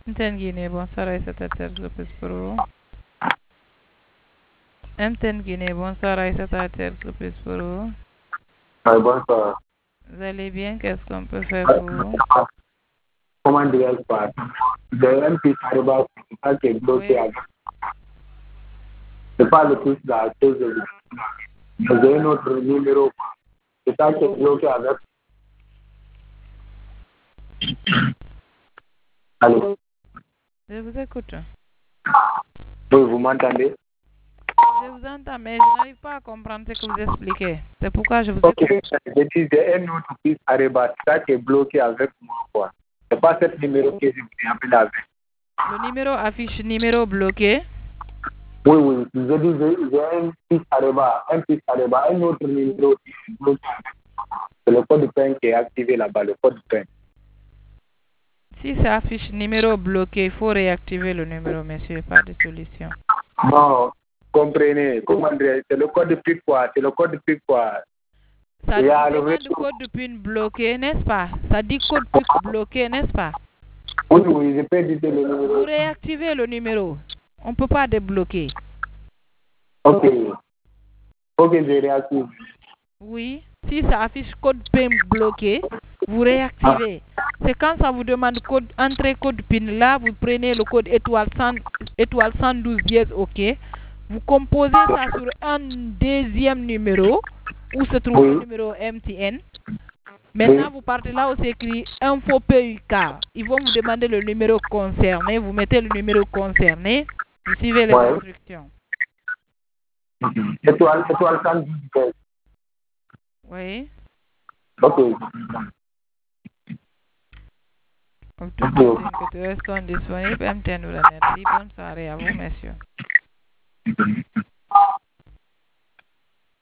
MTN Guinée, bonsoir Aïssata Terre plus pour vous. MTN Guinée, bonsoir Aïssata Terre plus pour vous. Bonsoir. Vous allez bien? Qu'est-ce qu'on peut faire pour vous? Comment dirais-je pas? De MP Sariba, c'est ça qui est bloqué. Oui. C'est pas le plus de la chose de j'ai un autre numéro. C'est ça qui est bloqué avec. Allô? Je vous écoute. Oui, vous m'entendez? Je vous entends, mais je n'arrive pas à comprendre ce que vous expliquez. C'est pourquoi je vous Ok, écoute. je dis j'ai un autre plus Sariba, c'est ça qui est bloqué avec moi, quoi. C'est pas ce numéro que je vous ai appelé avec. Le numéro affiche numéro bloqué. Oui, oui, je dis j'ai un plus Sariba, un autre numéro qui est bloqué. C'est le code de PIN qui est activé là-bas, le code de PIN. Si ça affiche numéro bloqué, il faut réactiver le numéro, monsieur. Pas de solution. Non, comprenez, comment dire, c'est le code de PIN quoi, c'est le code de PIN quoi. Ça Il y vous a le demande réseau. code de PIN bloqué, n'est-ce pas? Ça dit code PIN bloqué, n'est-ce pas? Oui, oui, je peux dire le numéro. Vous réactivez le numéro. On ne peut pas débloquer. Ok. Ok, je réactive. Oui. Si ça affiche code PIN bloqué, vous réactivez. C'est quand ça vous demande code, entrer code PIN. Là, vous prenez le code étoile 112 dièse OK. Vous composez ça sur un deuxième numéro où se trouve le numéro MTN. Maintenant, vous partez là où c'est écrit info PUK. Ils vont vous demander le numéro concerné. Vous mettez le numéro concerné. Vous suivez les instructions. Étoile 112. Oui. Ok. Pour toutes les signes que tu restes disponible, MTN vous remercie. Bonne soirée à vous, messieurs.